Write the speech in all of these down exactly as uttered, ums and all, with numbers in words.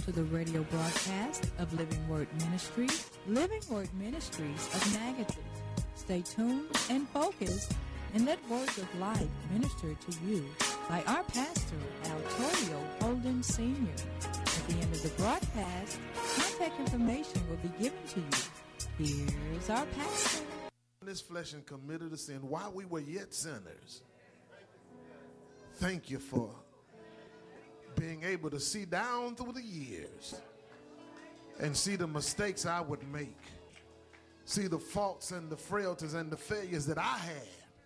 to the radio broadcast of Living Word Ministries, Living Word Ministries of Natchitoches. Stay tuned and focused and let words of life minister to you by our pastor, Altorio Holden Senior At the end of the broadcast, contact information will be given to you. Here's our pastor. In this flesh and committed to sin while we were yet sinners. Thank you for being able to see down through the years and see the mistakes I would make, see the faults and the frailties and the failures that I had,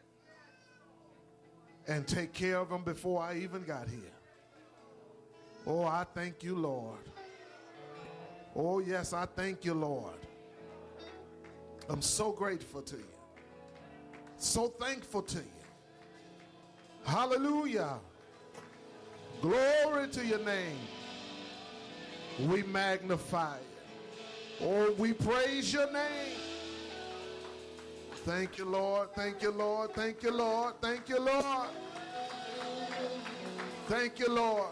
and take care of them before I even got here. Oh, I thank you, Lord. Oh, yes, I thank you, Lord. I'm so grateful to you, so thankful to you. Hallelujah. Glory to your name. We magnify you. Oh, we praise your name. Thank you, Lord. Thank you, Lord. Thank you, Lord. Thank you, Lord. Thank you, Lord.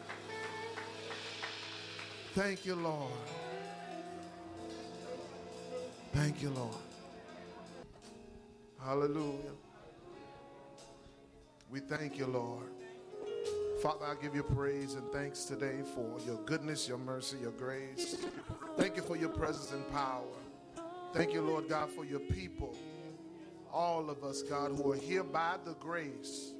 Thank you, Lord. Thank you, Lord. Hallelujah. We thank you, Lord. Father, I give you praise and thanks today for your goodness, your mercy, your grace. Thank you for your presence and power. Thank you, Lord God, for your people. All of us, God, who are here by the grace.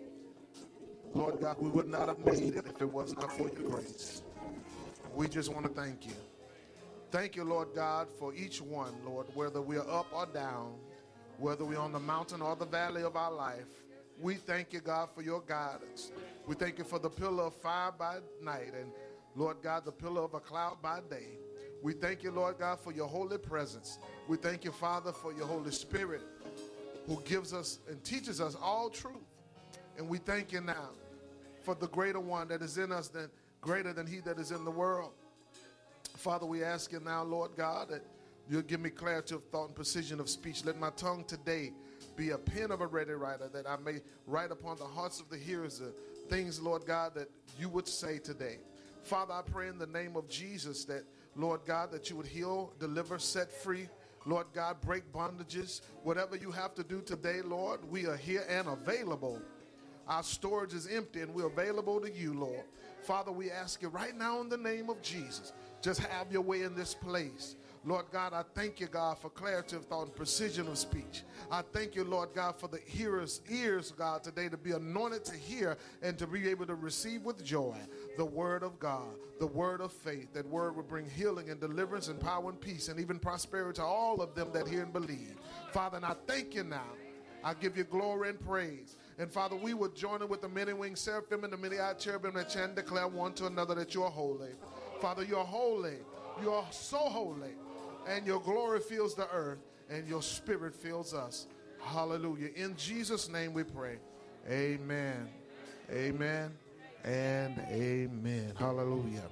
Lord God, we would not have made it if it was not for your grace. We just want to thank you. Thank you, Lord God, for each one, Lord, whether we are up or down, whether we're on the mountain or the valley of our life. We thank you, God, for your guidance. We thank you for the pillar of fire by night and, Lord God, the pillar of a cloud by day. We thank you, Lord God, for your holy presence. We thank you, Father, for your Holy Spirit who gives us and teaches us all truth. And we thank you now for the greater one that is in us, than greater than he that is in the world. Father, we ask you now, Lord God, that you'll give me clarity of thought and precision of speech. Let my tongue today be a pen of a ready writer, that I may write upon the hearts of the hearers the things, Lord God, that you would say today. Father, I pray in the name of Jesus that, Lord God, that you would heal, deliver, set free, Lord God, break bondages. Whatever you have to do today, Lord, we are here and available. Our storage is empty and we're available to you, Lord. Father, we ask you right now in the name of Jesus, just have your way in this place. Lord God, I thank you, God, for clarity of thought and precision of speech. I thank you, Lord God, for the hearers' ears, God, today to be anointed to hear and to be able to receive with joy the word of God, the word of faith. That word will bring healing and deliverance and power and peace and even prosperity to all of them that hear and believe. Father, and I thank you now. I give you glory and praise. And Father, we will join in with the many-winged seraphim and the many-eyed cherubim that chant and declare one to another that you are holy. Father, you are holy. You are so holy. And your glory fills the earth, and your spirit fills us. Hallelujah. In Jesus' name we pray. Amen. Amen. And amen. Hallelujah.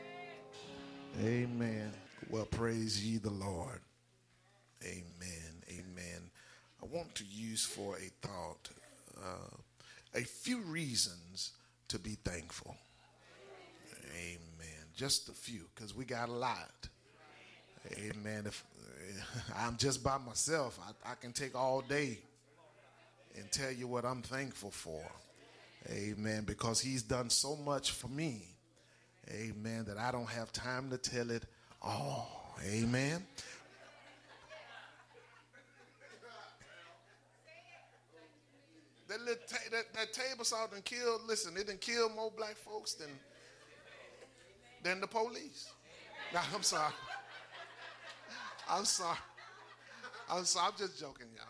Amen. Well, praise ye the Lord. Amen. Amen. I want to use for a thought uh, a few reasons to be thankful. Amen. Just a few, because we got a lot. Amen. If uh, I'm just by myself, I, I can take all day and tell you what I'm thankful for. Amen. Because he's done so much for me. Amen. That I don't have time to tell it all. Amen. That, little ta- that, that table saw done killed, listen, it done killed more black folks than, than the police. Now, I'm sorry. I'm sorry. I'm sorry. I'm just joking, y'all.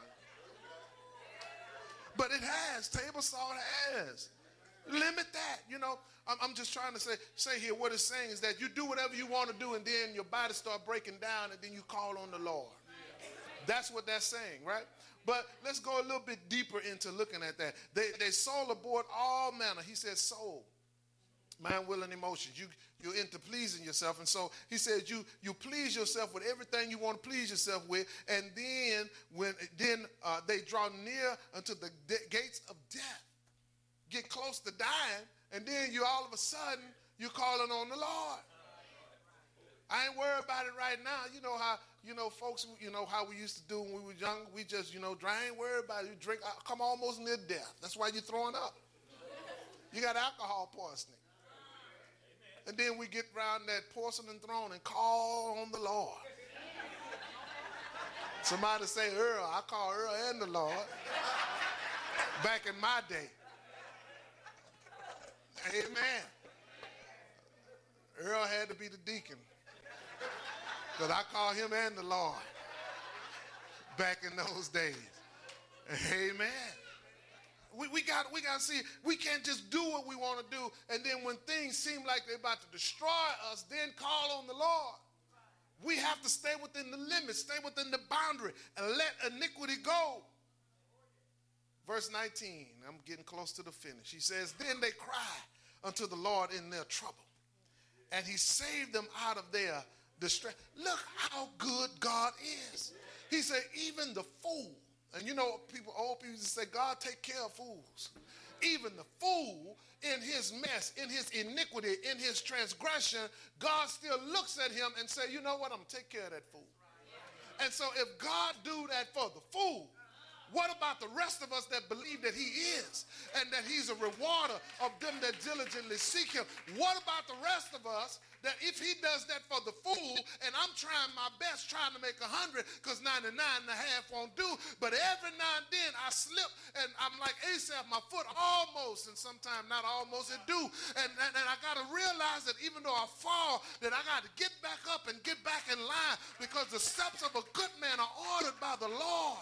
But it has. Table salt has. Limit that. You know, I'm, I'm just trying to say, say here what it's saying is that you do whatever you want to do and then your body start breaking down and then you call on the Lord. That's what that's saying, right? But let's go a little bit deeper into looking at that. They, they soul aboard all manner. He said soul. Mind, will, and emotions. You, you're into pleasing yourself. And so he said you, you please yourself with everything you want to please yourself with. And then when then uh, they draw near unto the de- gates of death, get close to dying, and then you all of a sudden, you're calling on the Lord. I ain't worried about it right now. You know how, you know, folks, you know how we used to do when we were young. We just, you know, I ain't worried about it. You drink, come almost near death. That's why you're throwing up. You got alcohol poisoning. And then we get around that porcelain throne and call on the Lord. Somebody say Earl. I call Earl and the Lord. Back in my day. Amen. Earl had to be the deacon. Because I call him and the Lord. Back in those days. Amen. We, we got we got to see, we can't just do what we want to do, and then when things seem like they're about to destroy us, then call on the Lord. We have to stay within the limits, stay within the boundary, and let iniquity go. Verse nineteen, I'm getting close to the finish. He says, then they cry unto the Lord in their trouble, and he saved them out of their distress. Look how good God is. He said, even the fool. And you know, people, old people say, God take care of fools. Even the fool in his mess, in his iniquity, in his transgression, God still looks at him and say, you know what, I'm going to take care of that fool. And so if God do that for the fool, what about the rest of us that believe that he is and that he's a rewarder of them that diligently seek him? What about the rest of us that if he does that for the fool, and I'm trying my best trying to make a hundred because ninety-nine and a half won't do, but every now and then I slip and I'm like Asaph, my foot almost, and sometimes not almost, it do. And, and, and I got to realize that even though I fall, that I got to get back up and get back in line because the steps of a good man are ordered by the Lord.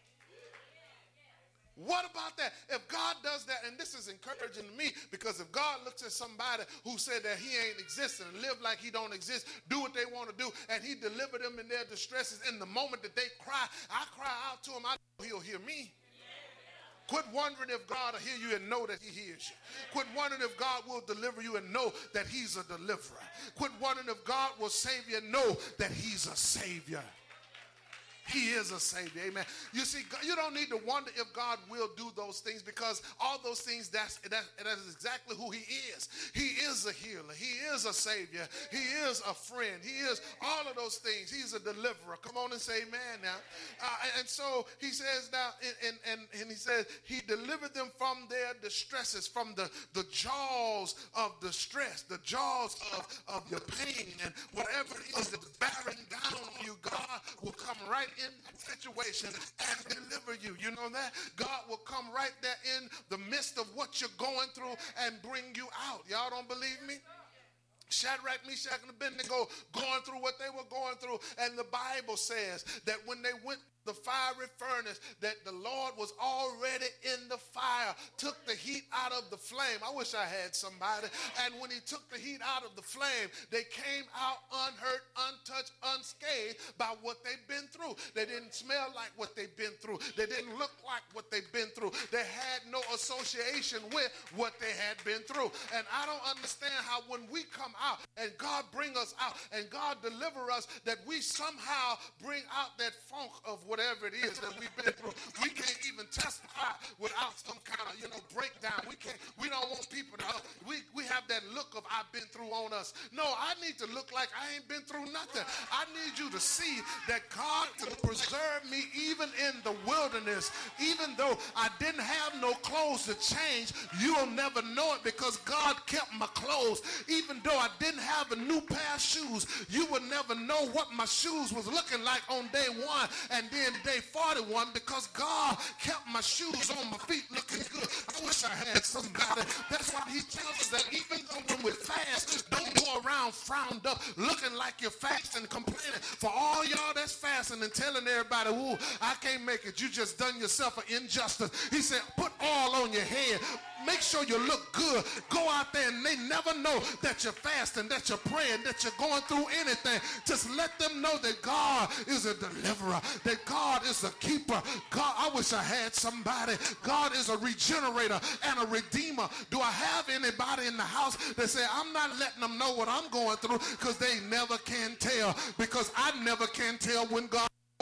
What about that? If God does that, and this is encouraging to me, because if God looks at somebody who said that he ain't existing and live like he don't exist, do what they want to do, and he delivered them in their distresses in the moment that they cry, I cry out to him, I know he'll hear me. Quit wondering if God will hear you and know that he hears you. Quit wondering if God will deliver you and know that he's a deliverer. Quit wondering if God will save you and know that he's a savior. He is a savior, amen. You see, you don't need to wonder if God will do those things, because all those things, that's, that, that is exactly who he is. He is a healer. He is a savior. He is a friend. He is all of those things. He's a deliverer. Come on and say amen now. Uh, and so he says now, and, and, and he says he delivered them from their distresses, from the, the jaws of distress, the jaws of, of your pain, and whatever it is that's bearing down on you, God will come right in that situation and deliver you. You know that? God will come right there in the midst of what you're going through and bring you out. Y'all don't believe me? Shadrach, Meshach, and Abednego going through what they were going through. And the Bible says that when they went the fiery furnace, that the Lord was already in the fire, took the heat out of the flame. I wish I had somebody. And when he took the heat out of the flame, they came out unhurt, untouched, unscathed by what they'd been through. They didn't smell like what they'd been through. They didn't look like what they'd been through. They had no association with what they had been through. And I don't understand how when we come out and God bring us out and God deliver us, that we somehow bring out that funk of whatever it is that we've been through. We can't even testify without some kind of, you know, breakdown. We can't, we don't want people to, we, we have that look of I've been through on us. No, I need to look like I ain't been through nothing. I need you to see that God can preserve me even in the wilderness. Even though I didn't have no clothes to change, you'll never know it because God kept my clothes. Even though I didn't have a new pair of shoes, you will never know what my shoes was looking like on day one and then day forty-one, because God kept my shoes on my feet looking good. I wish I had somebody. That's why he tells us that even though when we fast, don't go around frowned up looking like you're fasting, complaining. For all y'all that's fasting and telling everybody, ooh, I can't make it, you just done yourself an injustice. He said, put oil on your head. Make sure you look good. Go out there and they never know that you're fasting, that you're praying, that you're going through anything. Just let them know that God is a deliverer, that God is a keeper. God, I wish I had somebody. God is a regenerator and a redeemer. Do I have anybody in the house that say, I'm not letting them know what I'm going through, because they never can tell, because I never can tell when God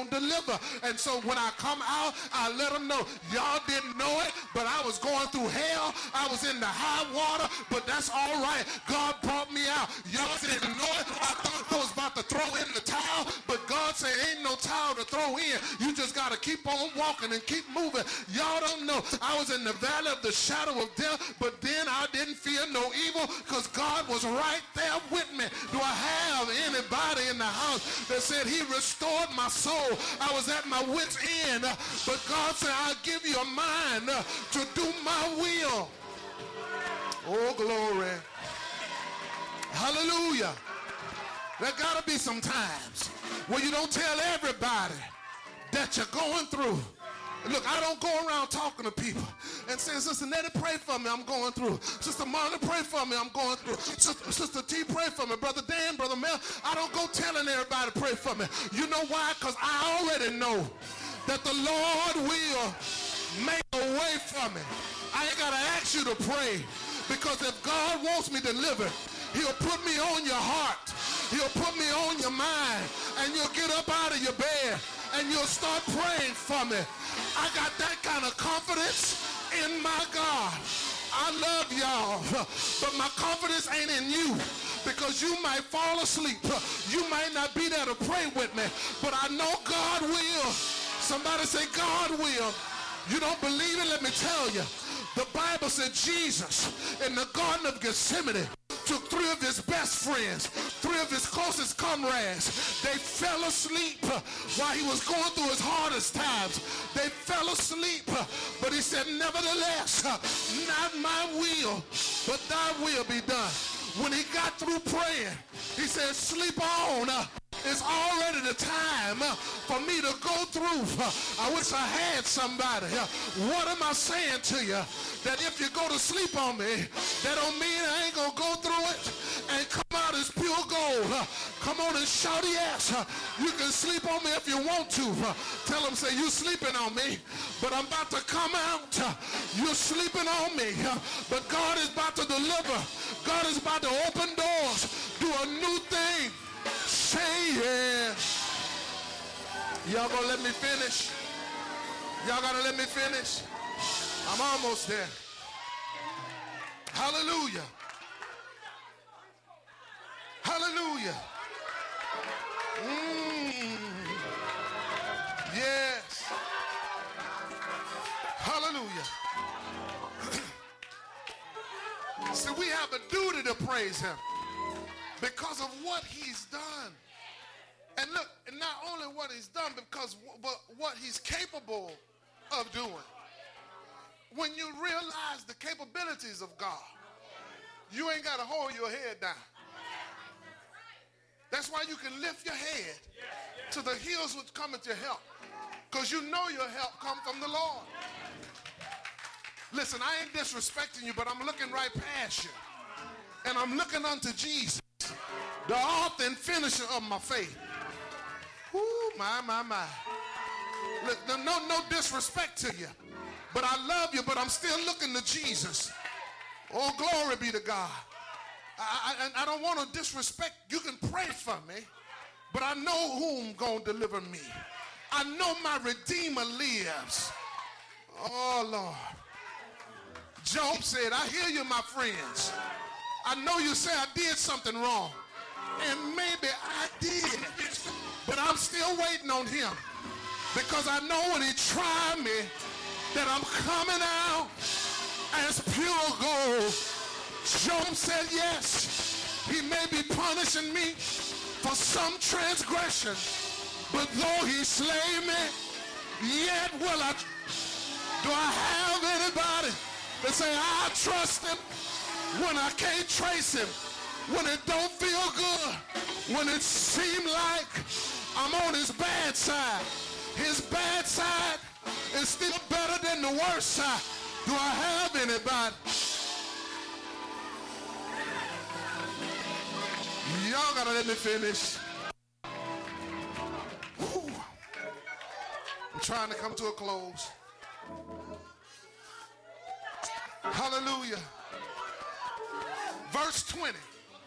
deliver. And so when I come out, I let them know, y'all didn't know it, but I was going through hell. I was in the high water, but that's all right. God brought me out. Y'all didn't know it. I thought I was about to throw in the towel, but God said ain't no towel to throw in. You just got to keep on walking and keep moving. Y'all don't know. I was in the valley of the shadow of death, but then I didn't fear no evil because God was right there with me. Do I have anybody in the house that said he restored my soul? I was at my wit's end, but God said, I'll give you a mind to do my will. Oh, glory. Hallelujah. There got to be some times where you don't tell everybody that you're going through. Look, I don't go around talking to people and saying, Sister Nettie, pray for me, I'm going through. Sister Martha, pray for me, I'm going through. Sister, Sister T, pray for me. Brother Dan, Brother Mel, I don't go telling everybody to pray for me. You know why? Because I already know that the Lord will make a way for me. I ain't got to ask you to pray, because if God wants me delivered, he'll put me on your heart. He'll put me on your mind, and you'll get up out of your bed and you'll start praying for me. I got that kind of confidence in my God. I love y'all, but my confidence ain't in you, because you might fall asleep. You might not be there to pray with me, but I know God will. Somebody say, God will. You don't believe it? Let me tell you. The Bible said Jesus in the Garden of Gethsemane took three of his best friends, three of his closest comrades. They fell asleep while he was going through his hardest times. They fell asleep, but he said, nevertheless, not my will, but thy will be done. When he got through praying, he said, sleep on. It's already the time for me to go through. I wish I had somebody. What am I saying to you? That if you go to sleep on me, that don't mean I ain't going to go through it and come out as pure gold. Come on and shout yes. You can sleep on me if you want to. Tell them, say, you sleeping on me, but I'm about to come out. You're sleeping on me, but God is about to deliver. God is about to open doors, do a new thing. Say yeah. Y'all gonna let me finish? Y'all gotta let me finish? I'm almost there. Hallelujah. Hallelujah. Mm. Yes. Hallelujah. See, we have a duty to praise him because of what he's done. And look, not only what he's done, because but what he's capable of doing. When you realize the capabilities of God, you ain't got to hold your head down. That's why you can lift your head to the hills which cometh your help, because you know your help come from the Lord. Listen, I ain't disrespecting you, but I'm looking right past you. And I'm looking unto Jesus, the author and finisher of my faith. Ooh, my, my, my. Look, no, no disrespect to you, but I love you, but I'm still looking to Jesus. Oh, glory be to God. I, I, I don't want to disrespect. You can pray for me, but I know whom going to deliver me. I know my Redeemer lives. Oh, Lord. Job said, I hear you, my friends. I know you say I did something wrong, and maybe I did, but I'm still waiting on him, because I know when he tried me that I'm coming out as pure gold. Job said, yes, he may be punishing me for some transgression, but though he slay me, yet will I. Do I have anybody that say, I trust him when I can't trace him, when it don't feel good, when it seems like I'm on his bad side? His bad side is still better than the worst side. Do I have anybody? Y'all gotta let me finish. Whew. I'm trying to come to a close. Hallelujah. Verse twenty.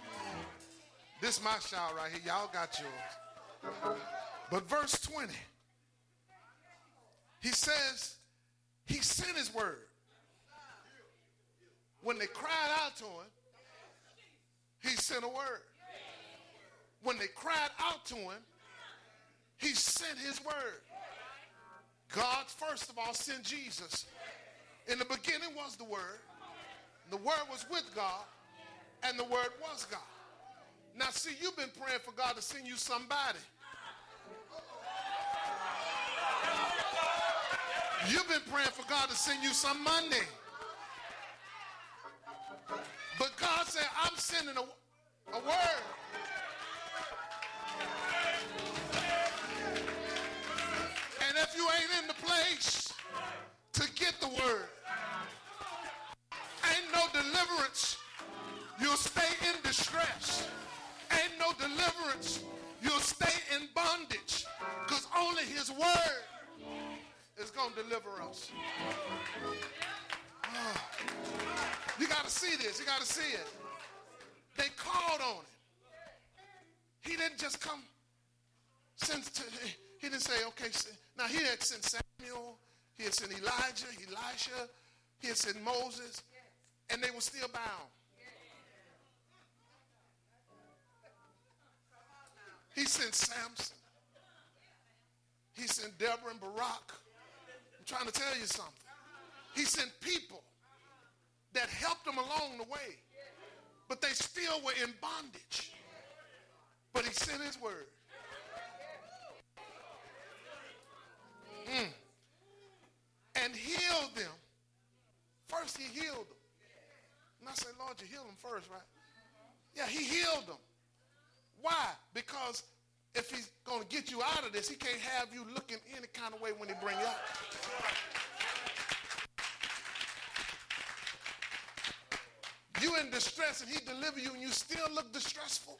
This is my shout right here. Y'all got yours. But verse twenty. He says he sent his word. When they cried out to him, he sent a word. When they cried out to him, he sent his word. God, first of all, sent Jesus. In the beginning was the word. The word was with God, and the word was God. Now, see, you've been praying for God to send you somebody. You've been praying for God to send you some money. But God said, I'm sending a, a word. And if you ain't in the place to get the word, ain't no deliverance, you'll stay in distress. Ain't no deliverance, you'll stay in bondage. Because only his word is going to deliver us. Oh. You got to see this. You got to see it. They called on him. He didn't just come. Send to, he didn't say, okay. Now, he had sent Samuel. He had sent Elijah, Elisha. He had sent Moses. And they were still bound. He sent Samson. He sent Deborah and Barak. I'm trying to tell you something. He sent people that helped them along the way, but they still were in bondage. But he sent his word. Mm. And healed them. First he healed them. And I say, Lord, you healed them first, right? Yeah, he healed them. Why? Because if he's going to get you out of this, he can't have you looking any kind of way when he bring you out. You in distress and he deliver you and you still look distressful.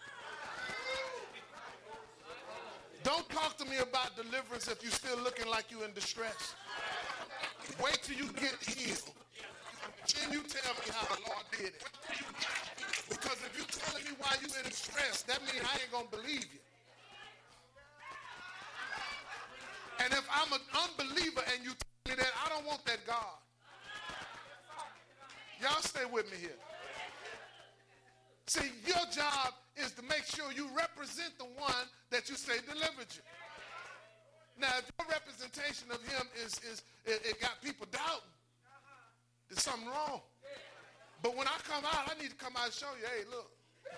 Don't talk to me about deliverance if you're still looking like you in distress. Wait till you get healed. Then you tell me how the Lord did it. Because if you're telling me why you're in distress, that means I ain't going to believe you. And if I'm an unbeliever and you tell me that, I don't want that God. Y'all stay with me here. See, your job is to make sure you represent the one that you say delivered you. Now, if your representation of him is, is it, it got people doubting, there's something wrong. But when I come out, I need to come out and show you, hey, look.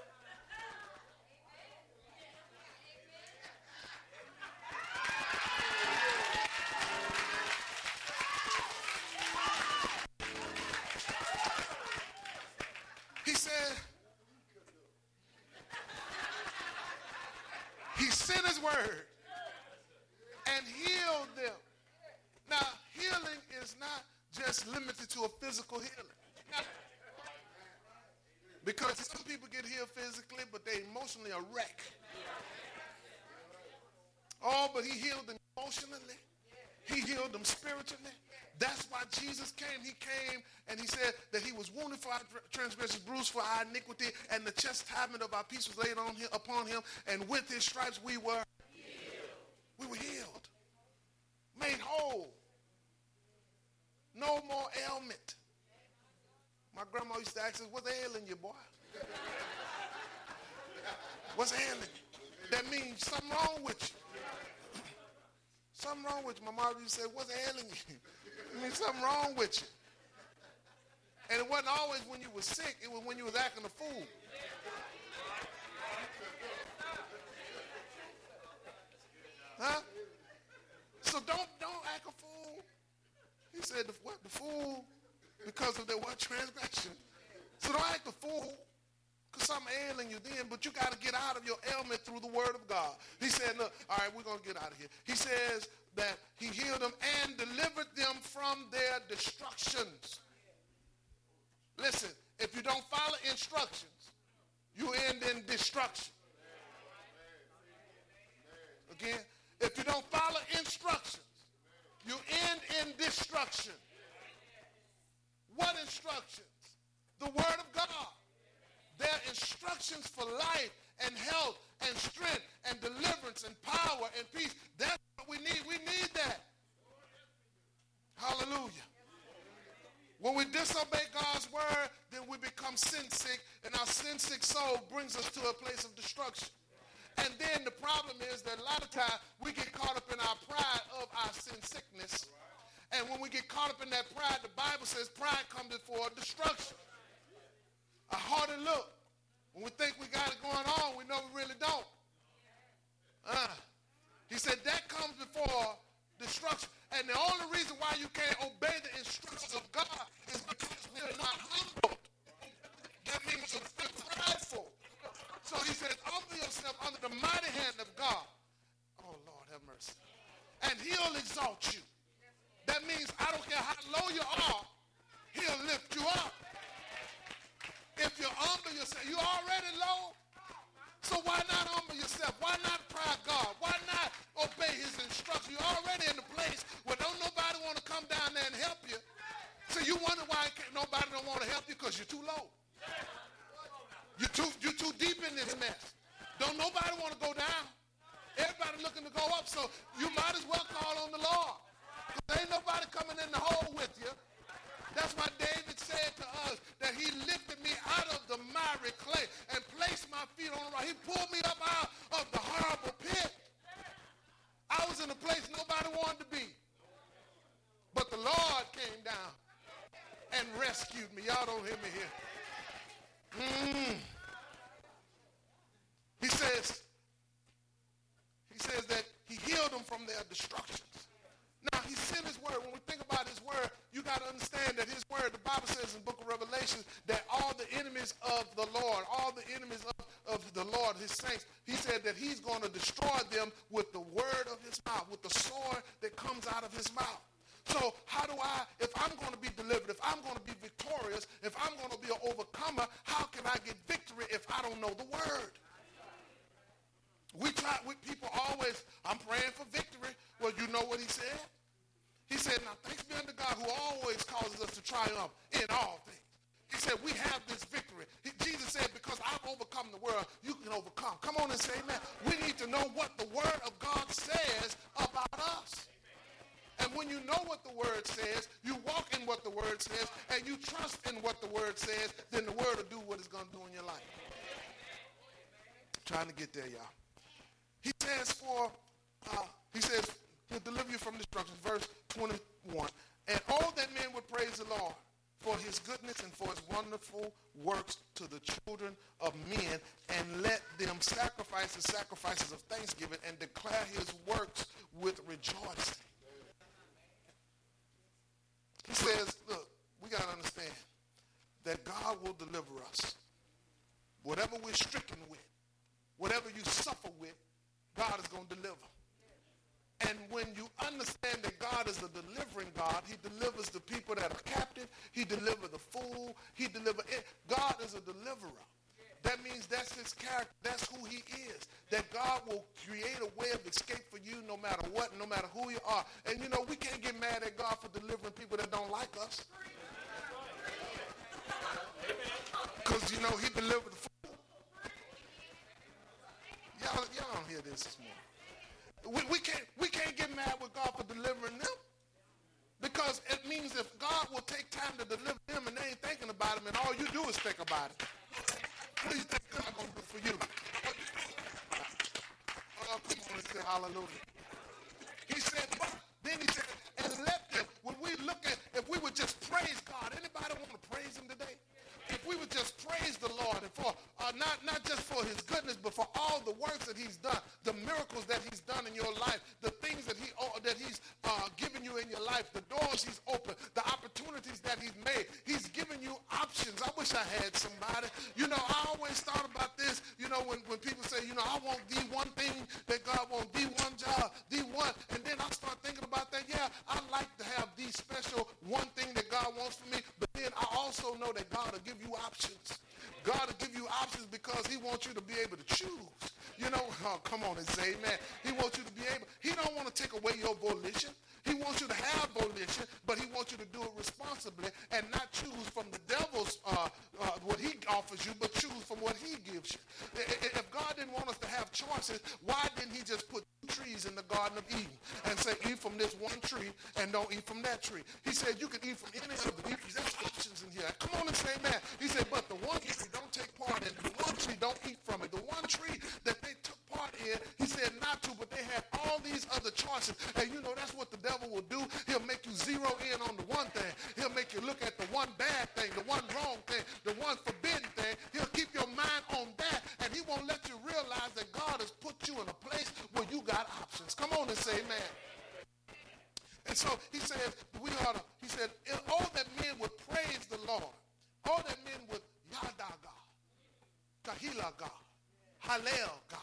He said, he sent his word and healed them. Now, healing is not just limited to a physical healing. Now, because some people get healed physically, but they emotionally a wreck. Oh, but he healed them emotionally. He healed them spiritually. That's why Jesus came. He came and he said that he was wounded for our transgressions, bruised for our iniquity, and the chastisement of our peace was laid on him, upon him, and with his stripes we were healed. We were healed, made whole. No more ailment. My grandma used to ask us, what's ailing you, boy? What's ailing you? That means something wrong with you. Something wrong with you. My mom used to say, what's ailing you? It means something wrong with you. And it wasn't always when you were sick. It was when you was acting a fool. Huh? So don't, don't act a fool. He said, the, what, the fool, because of their what, transgression. So don't act a fool, because something ailing you then, but you got to get out of your ailment through the word of God. He said, look, all right, we're going to get out of here. He says that he healed them and delivered them from their destructions. Listen, if you don't follow instructions, you end in destruction. Again, if you don't follow instructions, you end in destruction. What instructions? The word of God. They're instructions for life and health and strength and deliverance and power and peace. That's what we need. We need that. soul brings us to a place of destruction. And then the problem is that a lot of times we get caught up in our pride of our sin sickness. And when we get caught up in that pride, the Bible says pride comes before destruction. A harder look. When we think we got it going on, we know we really don't. Uh, he said that comes before destruction. And the only reason why you can't obey the instructions of God is because we're not humble. That means you're prideful. So he says, humble yourself under the mighty hand of God. Oh, Lord, have mercy. And he'll exalt you. That means I don't care how low you are, he'll lift you up. If you humble yourself, you're already low. So why not humble yourself? Why not pride God? Why not obey his instructions? You're already in a place where don't nobody want to come down there and help you. So you wonder why can't, nobody don't want to help you because you're too low. You're too, you're too deep in this mess. Don't nobody want to go down. Everybody looking to go up, so you might as well call on the Lord. There ain't nobody coming in the hole with you. That's why David said to us that he lifted me out of the miry clay and placed my feet on the rock. He pulled me up out of the horrible pit. I was in a place nobody wanted to be. But the Lord came down and rescued me. Y'all don't hear me here. Mm. He says, he says that he healed them from their destructions. Now, he sent his word. When we think about his word, you got to understand that his word, the Bible says in the book of Revelation, that all the enemies of the Lord, all the enemies of, of the Lord, his saints, he said that he's going to destroy them with the word of his mouth, with the sword that comes out of his mouth. So how do I, if I'm going to be delivered, if I'm going to be victorious, if I'm going to be an overcomer, how can I get victory if I don't know the word? We try, we, people always, I'm praying for victory. Well, you know what he said? He said, now thanks be unto God who always causes us to triumph in all things. He said, we have this victory. He, Jesus said, because I've overcome the world, you can overcome. Come on and say amen. We need to know what the word of God says about us. And when you know what the word says, you walk in what the word says, and you trust in what the word says, then the word will do what it's going to do in your life. I'm trying to get there, y'all. He says for, uh, he says, he'll deliver you from destruction. Verse twenty-one. And all that men would praise the Lord for his goodness and for his wonderful works to the children of men, and let them sacrifice the sacrifices of thanksgiving and declare his works with rejoicing. He says, look, we got to understand that God will deliver us. Whatever we're stricken with, whatever you suffer with, God is going to deliver. And when you understand that God is a delivering God, he delivers the people that are captive. He delivers the fool. He delivers it. God is a deliverer. That means that's his character. That's who he is. That God will create a way of escape for you no matter what, no matter who you are. And you know, we can't get mad at God for delivering people that don't like us. Because, you know, he delivered the fool. Y'all, y'all don't hear this this morning. We, we can't we can't get mad with God for delivering them, because it means if God will take time to deliver them and they ain't thinking about him and all you do is think about it, what do you think God gonna do for you? Oh, come on and say hallelujah. He said, but then he said, and let them, when we look at, if we would just praise God, anybody want to praise him today? If we would just praise the Lord and for uh, not, not just for his goodness, but for all the works that he's done, the miracles that he's done in your life, the things that he uh, that he's uh, given you in your life, the doors he's opened, the opportunities that he's made. He's given you options. I wish I had somebody. You know, I always thought about this, you know, when, when people say, you know, I want the one thing that God wants, the one job, the one, and then I start thinking about that. Yeah, I like to have the special one thing that God wants for me, but then I also know that God will give you options. God will give you options because he wants you to be able to choose. You know, oh, come on and say amen. He wants you to be able, he don't want to take away your volition. He wants you to have volition, but he wants you to do it responsibly and not choose from the devil's, uh, uh, what he offers you, but choose from what he gives you. If God didn't want us to have choices, why didn't he just put trees in the Garden of Eden and say, eat from this one tree and don't eat from that tree? He said, you can eat from any of the trees. There's options in here. Come on and say amen. He said, but the one tree, don't take part in it. The one tree, don't eat from it. The one tree that they took part in, he said not to, but they had all these other choices. And you know, that's what the devil will do. He'll make you zero in on the one thing. He'll make you look at the one bad thing, the one wrong thing, the one forbidden thing. He'll keep your mind on that, and he won't let you realize that God has put you in a place where you got options. Come on and say amen. And so he says, we ought to, he said, all that men would praise the Lord. All that men would Yada God, Kahila God, Hallel God.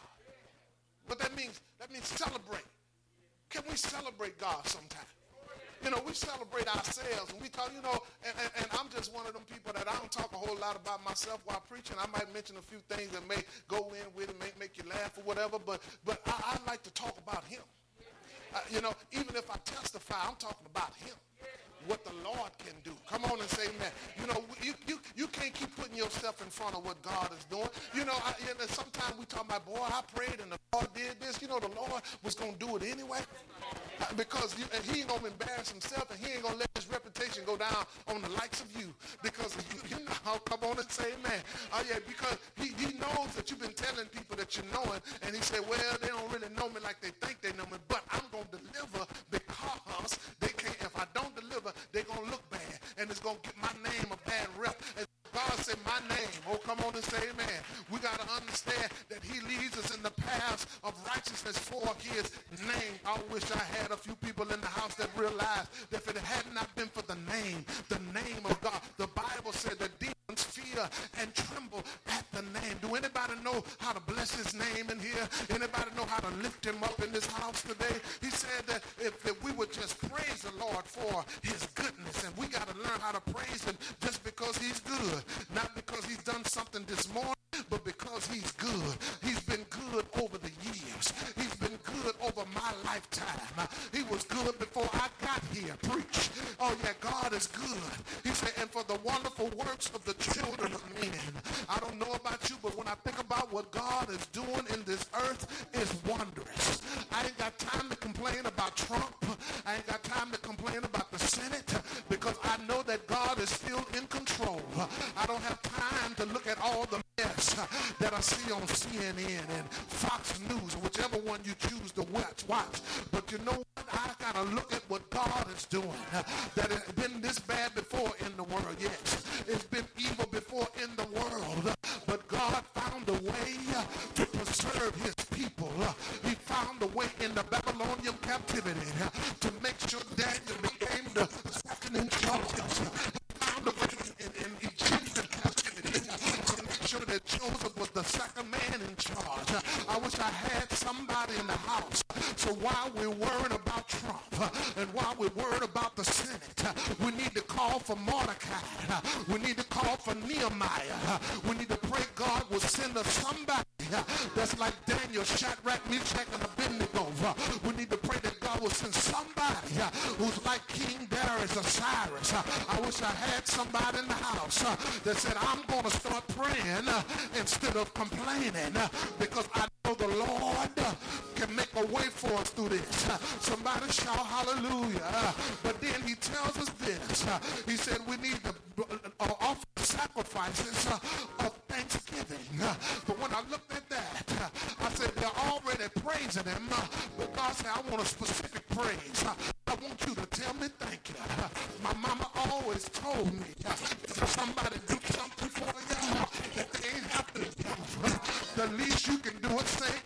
But that means, that means celebrate. Can we celebrate God sometime? You know, we celebrate ourselves, and we talk, you know, and, and, and I'm just one of them people that I don't talk a whole lot about myself while preaching. I might mention a few things that may go in with it, may make you laugh or whatever, but, but I, I like to talk about him. Uh, you know, even if I testify, I'm talking about him. What the Lord can do. Come on and say amen. You know, you, you, you can't keep putting yourself in front of what God is doing. You know, I, you know sometimes we talk about, boy, I prayed and the Lord did this. You know, the Lord was going to do it anyway. Uh, because you, and he ain't going to embarrass himself, and he ain't going to let his reputation go down on the likes of you. Because you, you know, come on and say amen. Oh, yeah, because he, he knows that you've been telling people that you know him, and he said, well, they don't really know me like they think they know me, but I'm going to deliver because they can't, if I don't deliver, they're going to look bad, and it's going to get my name a bad rep. And God said, my name, oh, come on and say amen. We got to understand that he leads us in the paths of righteousness for his name. I wish I had a few people in the house that realized that if it had not been for the name, the name of God, the Bible said that demons fear and tremble at the name. Do anybody know how to bless his name in here? Anybody know how to lift him up in this house today? He said that if, if we would just praise the Lord for his goodness, and we got to learn how to praise him just because he's good. Not because he's done something this morning, but because he's good. He's been good over the years. He's been good over my lifetime. He was good before I got here. Preach. Oh, yeah, God is good. He said, and for the wonderful works of the children of men. I don't know about you, but when I think about what God is doing in this earth, it's wondrous. I ain't got time to complain about Trump. I ain't got time to complain about the Senate, because I know that God is still in control. I don't have time to look at all the mess that I see on C N N and Fox News, whichever one you choose to watch. watch. But you know what? I got to look at what God is doing. That it's been this bad before in the world, yes. It's been evil before in the world. But God found a way to preserve his people. He found a way in the Babylonian captivity to make sure Daniel became the second in charge. He found a way in, in Egyptian captivity to make sure that Joseph was the second man in charge. I wish I had somebody in the house. So while we're worried about Trump and while we're worried about the Senate, we need to call for Mordecai. We need to call for Nehemiah. We need to pray God will send us somebody that's like Daniel, Shadrach, Meshach, and Abednego. We need to pray that God will send somebody who's like King Darius or Cyrus. I wish I had somebody in the house that said, I'm going to start praying instead of complaining, because I know the Lord can make a way for us through this. Somebody shout hallelujah. But then he tells us this. He said we need to offer sacrifices of thanksgiving. But when I looked at that, I said they're already praising him, but God said I want a specific praise. I want you to tell me thank you. My mama always told me if somebody do something for you that they ain't have to do, the least you can do is say.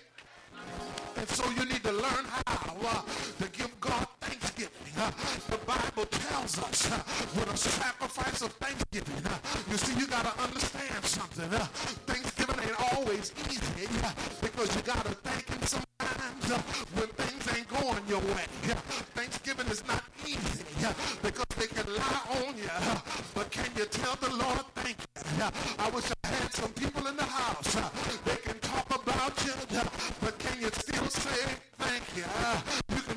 And so you need to learn how uh, to give God thanksgiving. Uh, the Bible tells us uh, with a sacrifice of thanksgiving. Uh, you see, you got to understand something. Uh, Thanksgiving ain't always easy uh, because you got to thank him sometimes uh, when things ain't going your way. Uh, Thanksgiving is not